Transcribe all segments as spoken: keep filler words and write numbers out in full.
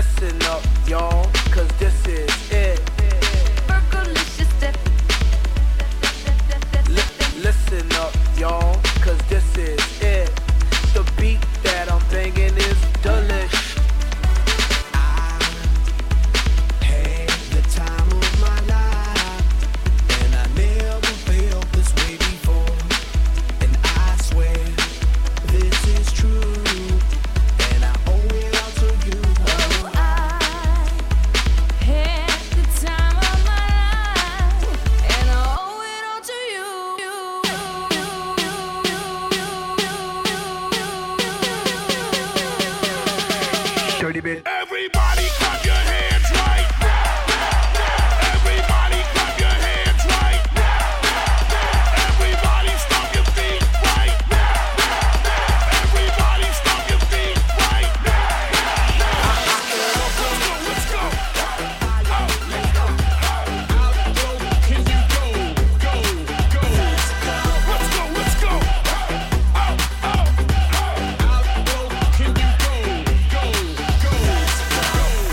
Listen up, y'all, cause this is it. Fergalicious step. Li- listen up, y'all, cause this is it. The beat that I'm banging is delish. Everybody clap your hands right now. Everybody clap your hands right now. Everybody stomp your feet right now. Everybody stomp your feet right now. Let's go, let's go. Let's go. How low can you go? Go, go. Let's go, let's go. Out, out, out. How low can you go? Go.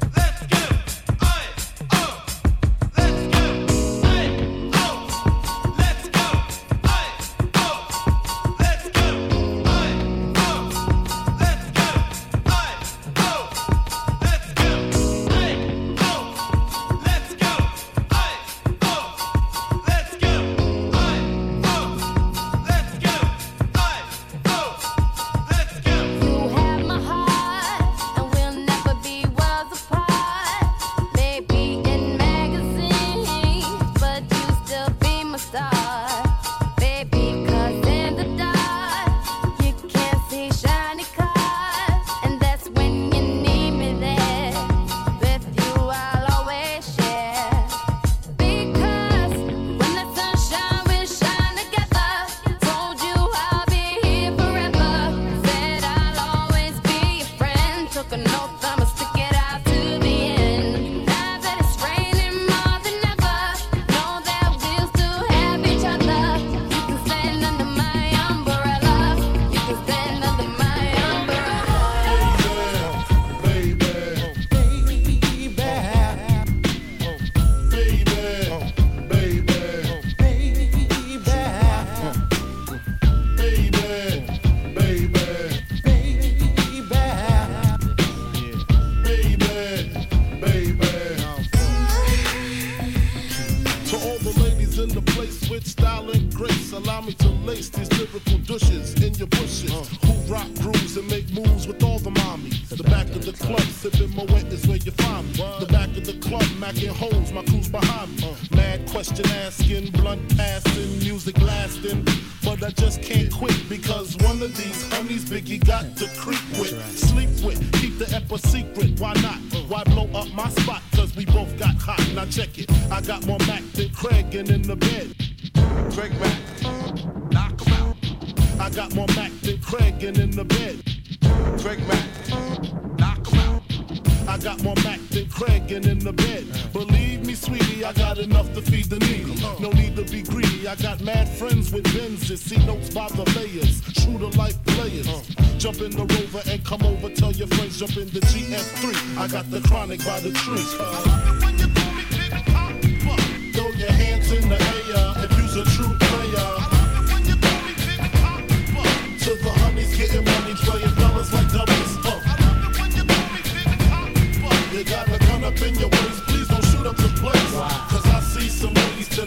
By the tree. When you call me Big Papa, throw your hands in the air if you's a true player. When you call me Big Papa, to the honeys getting money, playing dollars like doubles. Uh. When you call me Big Papa, you got a gun up in your waist, please don't shoot up the place. Cause I see some ladies tonight.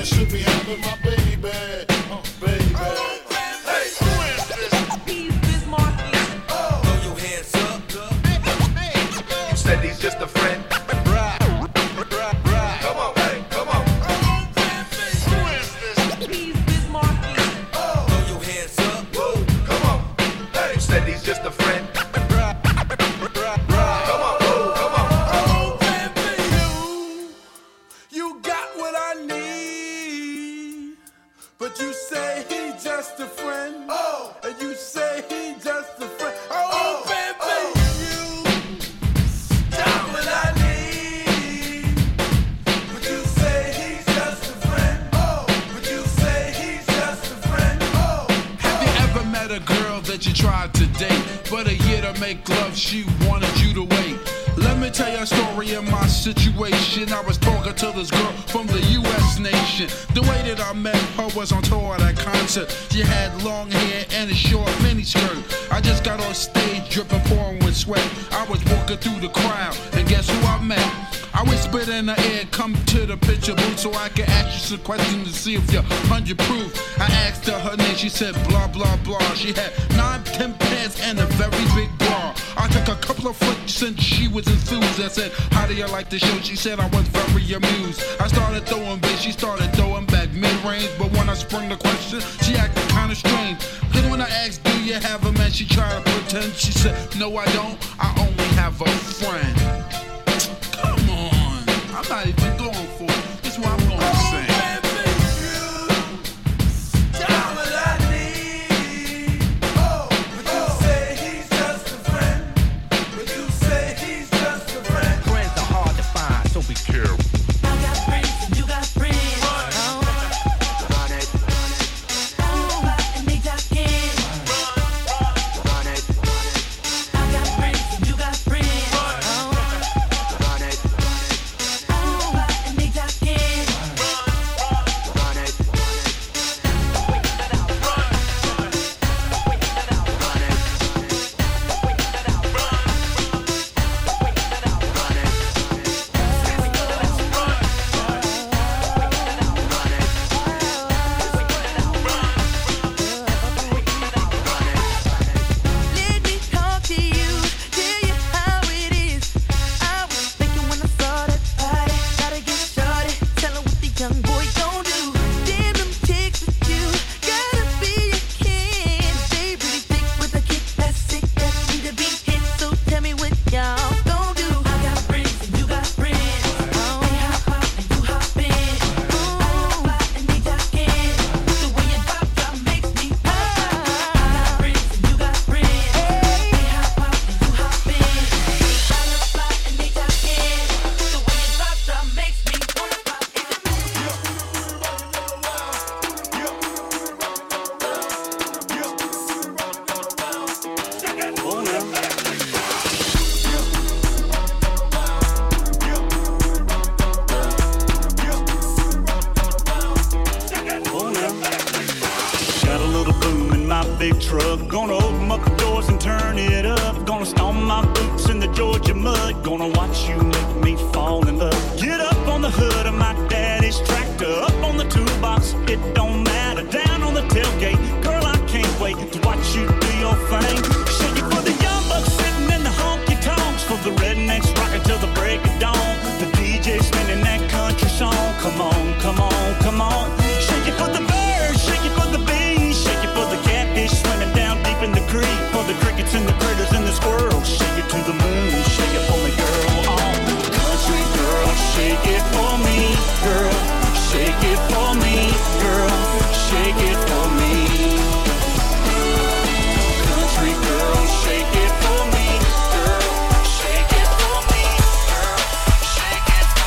and should be having my baby, uh, baby. Hey, who is this? He's Biz Markie. Oh. Throw your hands up. You said he's just a friend. Come on, hey, come on. Who is this? He's Biz Markie. Oh. Throw your hands up. Woo. Come on. Hey, you said he's just a friend. Come on, woo, come on. Oh, baby, you, you got what I need. But you say he's just a friend. Oh, and you say he's just a friend. Oh, baby, you got what I need. But you say he's just a friend. Oh, but you say he's just a friend. Oh, Have you ever met a girl that you tried to date, but a year to make love, she wanted you to wait? Let me tell you a story of my situation. I was talking to this girl from the U S nation. The way that I met her was on tour at a concert. She had long hair and a short mini skirt. I just got on stage dripping, pouring with sweat. I was walking through the crowd, and guess who I met? I whispered in her ear, come to the picture booth so I can ask you some questions to see if you're hundred proof. I asked her her name, she said blah blah blah. She had nine, ten pants and a very big bra. I took a couple of flicks and she was enthused. I said, how do you like the show? She said I was very amused. I started throwing bass, she started throwing back mid-range. But when I sprung the question, she acted kinda strange. Then when I asked, do you have a man? She tried to pretend. She said, no I don't, I only have a friend. Come on, I'm not even going for it. This is what I'm gonna say. big truck. Gonna open up the doors and turn it up. Gonna stomp my boots in the Georgia mud. Gonna watch you make me fall in love. Get up on the hood of my daddy's tractor. Up on the toolbox, it don't matter. Down on the tailgate, girl, I can't wait to watch you do your thing. Shake it for the young bucks sitting in the honky-tonks. For the rednecks rocking till the break of dawn. The D J spinning that country song. Come on, come on, come on. Shake it for the birds, shake it for the bees. Shake it for the catfish swimming down deep in the creek. For the crickets and the critters and the squirrels. Shake it to the moon, shake it for me, girl. Oh, country girl, shake it for me, girl. Shake it for me, girl. Shake it for me. Country girl, shake it for me, girl. Shake it for me, girl. Shake it for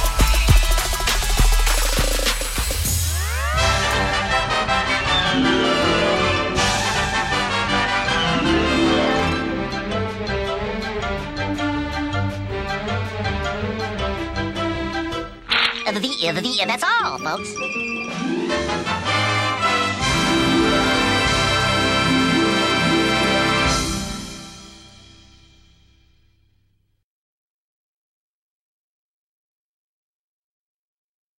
The, the, the, that's all, folks.